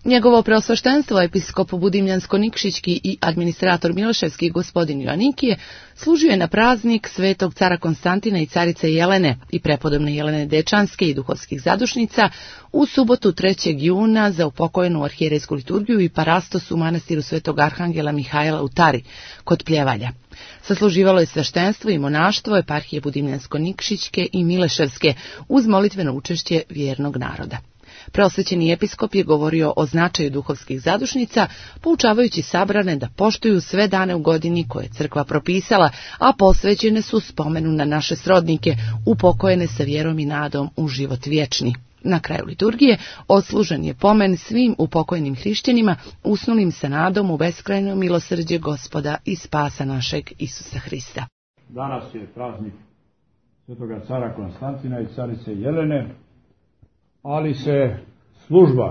Njegovo preosveštenstvo, episkop Budimljansko-Nikšićki i administrator Miloševski gospodin Joannikije, služio je na praznik svetog cara Konstantina i carice Jelene i prepodobne Jelene Dečanske i duhovskih zadušnica u subotu 3. juna za upokojenu arhijerejsku liturgiju i parastos u manastiru svetog arhangela Mihajla u Tari, kod Pljevalja. Sasluživalo je sveštenstvo i monaštvo eparhije Budimljansko-Nikšićke i Mileševske uz molitveno učešće vjernog naroda. Preosvećeni episkop je govorio o značaju duhovskih zadušnica, poučavajući sabrane da poštuju sve dane u godini koje je crkva propisala, a posvećene su spomenu na naše srodnike, upokojene sa vjerom i nadom u život vječni. Na kraju liturgije odslužen je pomen svim upokojenim hrišćanima, usnulim sa nadom u beskrajno milosrđe Gospoda i spasa našeg Isusa Hrista. Danas je praznik svetoga cara Konstantina i carice Jelene, ali se služba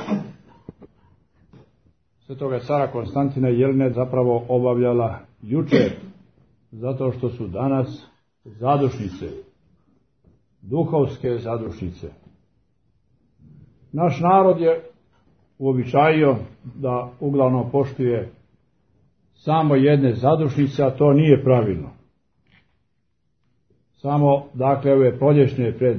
svetoga cara Konstantina i Jelene zapravo obavljala jučer, zato što su danas zadušnice, duhovske zadušnice. Naš narod je uobičajio da uglavnom poštuje samo jedne zadušnice, a to nije pravilno. Samo, dakle, ove proljećne pred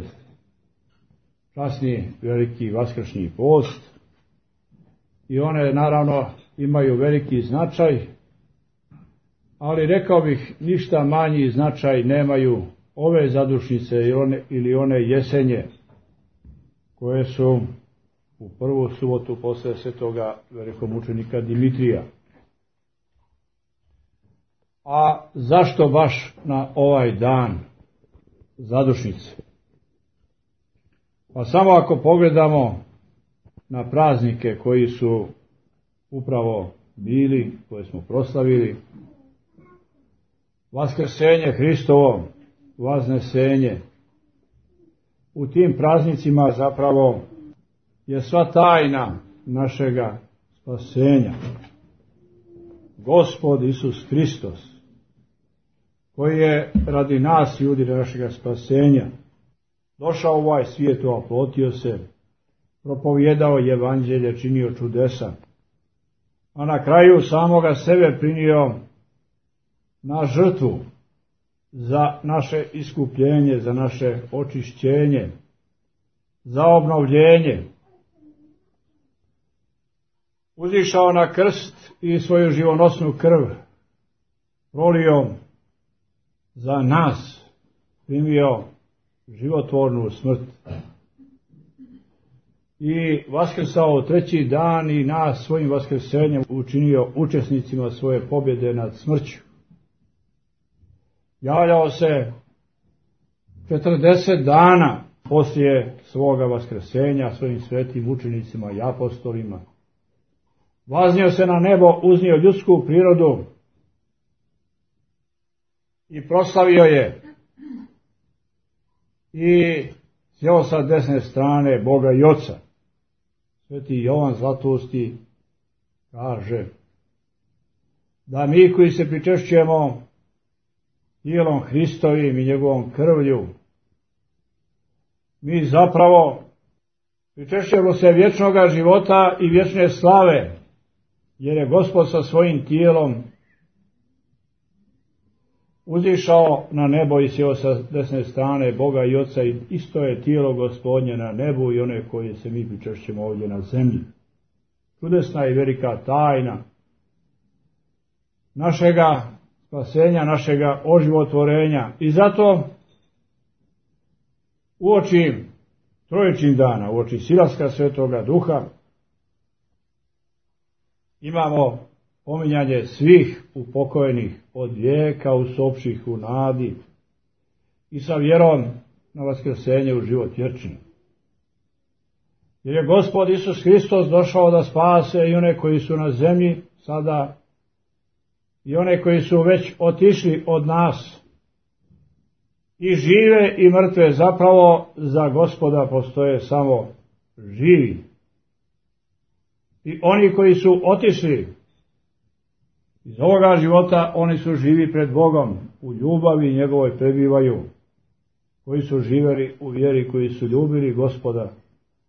časni veliki vaskršnji post, i one naravno imaju veliki značaj, ali rekao bih ništa manji značaj nemaju ove zadušnice ili one jesenje koje su u prvu subotu posle svetoga velikomučenika Dimitrija. A zašto baš na ovaj dan zadušnice? Pa samo ako pogledamo na praznike koji su upravo bili, koje smo proslavili, Vaskrsenje Hristovo, Vaznesenje, u tim praznicima zapravo je sva tajna našega spasenja. Gospod Isus Hristos, koji je radi nas, ljudi, našega spasenja, došao u ovaj svijet, oplotio se, propovjedao evanđelje, činio čudesa, a na kraju samoga sebe prinio na žrtvu za naše iskupljenje, za naše očišćenje, za obnovljenje. Uzišao na krst i svoju živonosnu krv prolio za nas, primio životvornu smrt i vaskrsao treći dan i nas svojim vaskrsenjem učinio učesnicima svoje pobjede nad smrću. Javljao se 40 dana poslije svoga vaskrsenja svojim svetim učenicima i apostolima. Vaznio se na nebo, uznio ljudsku prirodu i proslavio je. I sjeo sa desne strane Boga i Oca. Sveti Jovan Zlatousti kaže da mi koji se pričešćujemo tijelom Hristovim i njegovom krvlju, mi zapravo pričešćujemo se vječnoga života i vječne slave, jer je Gospod sa svojim tijelom uzišao na nebo i sjeo sa desne strane Boga i Oca, i isto je tijelo Gospodnje na nebu i one koje se mi pričešćujemo ovdje na zemlji. Čudesna i velika tajna našega spasenja, našega oživotvorenja. I zato uoči trojičnih dana, uoči silaska Svetoga Duha, imamo pominjanje svih upokojenih od vijeka usopših u nadi i sa vjerom na vaskrsenje u život vječni. Jer je Gospod Isus Hristos došao da spase i one koji su na zemlji sada i one koji su već otišli od nas, i žive i mrtve. Zapravo za Gospoda postoje samo živi. I oni koji su otišli iz ovoga života, oni su živi pred Bogom, u ljubavi njegovoj prebivaju, koji su živjeli u vjeri, koji su ljubili Gospoda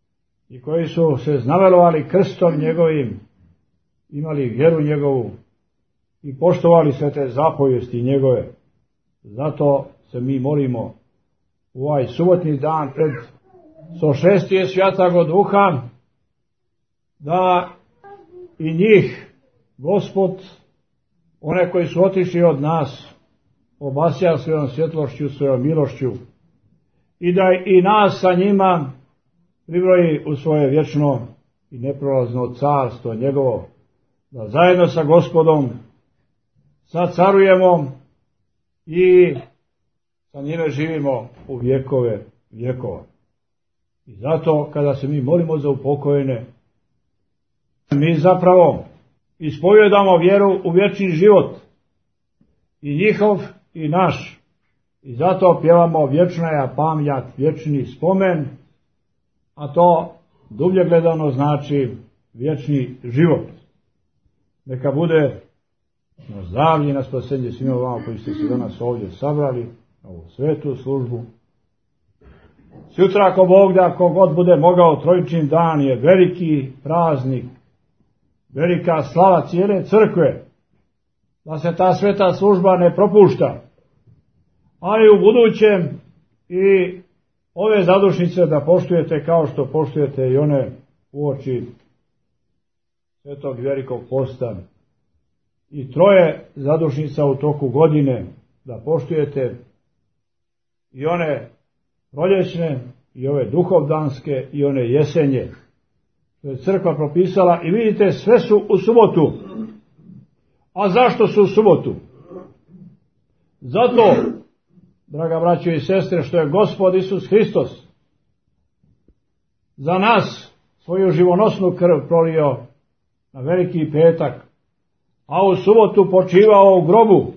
i koji su se znavelovali krstom njegovim, imali vjeru njegovu i poštovali sve te zapovijesti njegove. Zato se mi molimo u ovaj subotni dan pred sošestije Svjatog Duha, da i njih Gospod, one koji su otišli od nas, obasja svojom svjetlošću, svojom milošću, i da i nas sa njima pribroji u svoje vječno i neprolazno carstvo njegovo, da zajedno sa Gospodom sacarujemo i sa njime živimo u vjekove vjekova. I zato kada se mi molimo za upokojene, mi zapravo ispovjedamo vjeru u vječni život, i njihov i naš. I zato pjevamo vječna je pamjat, vječni spomen, a to dublje gledano znači vječni život. Neka bude na zdravlje i na spasenje svima vama koji ste se danas ovdje sabrali na ovu svetu službu. Sutra, ako Bog da, kogod bude mogao, Trojični dan je veliki praznik, velika slava cijele crkve, da se ta sveta služba ne propušta, ali u budućem i ove zadušnice da poštujete kao što poštujete i one uoči svetog velikog posta, i 3 zadušnica u toku godine da poštujete, i one proljećne i ove duhovdanske i one jesenje, što je crkva propisala. I vidite, sve su u subotu. A zašto su u subotu? Zato, draga braćo i sestre, što je Gospod Isus Hristos za nas svoju živonosnu krv prolio na veliki petak, a u subotu počivao u grobu,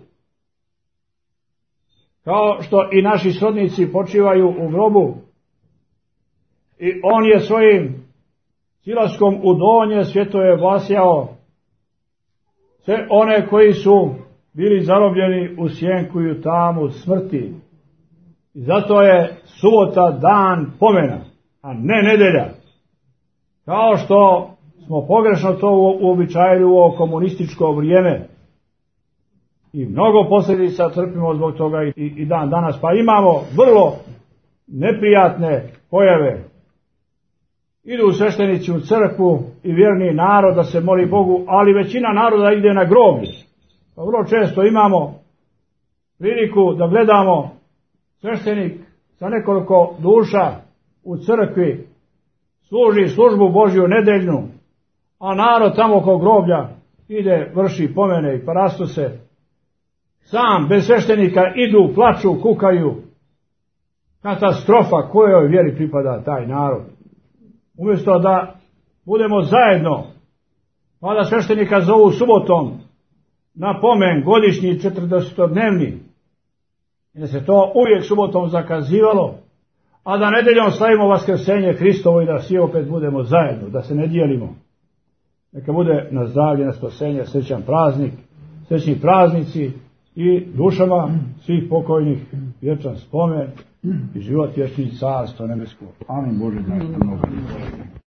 kao što i naši srodnici počivaju u grobu, i on je svojim silaskom u donje svjeto je vasjao sve one koji su bili zarobljeni u sjenku i u tamu smrti. I zato je subota dan pomena, a ne nedelja, kao što smo pogrešno to uobičajili u ovo komunističko vrijeme. I mnogo posljedica trpimo zbog toga i dan danas. Pa imamo vrlo neprijatne pojave. Idu sveštenici u crkvu i vjerni narod da se moli Bogu, ali većina naroda ide na groblje. Pa vrlo često imamo priliku da gledamo sveštenik sa nekoliko duša u crkvi služi službu Božju nedeljnu, a narod tamo oko groblja ide, vrši pomene i parastose. Sam, bez sveštenika, idu, plaču, kukaju. Katastrofa, kojoj vjeri pripada taj narod. Umjesto da budemo zajedno, pa da sveštenika zovu subotom na pomen godišnji 40-dnevni, i da se to uvijek subotom zakazivalo, a da nedeljom slavimo vaskrsenje Hristovo i da svi opet budemo zajedno, da se ne dijelimo. Neka bude na zdravlje, na spasenje, srećan praznik, srećni praznici i dušama svih pokojnih vječan spomen i život vječni, carstvo nebesko. Amin. Bože, da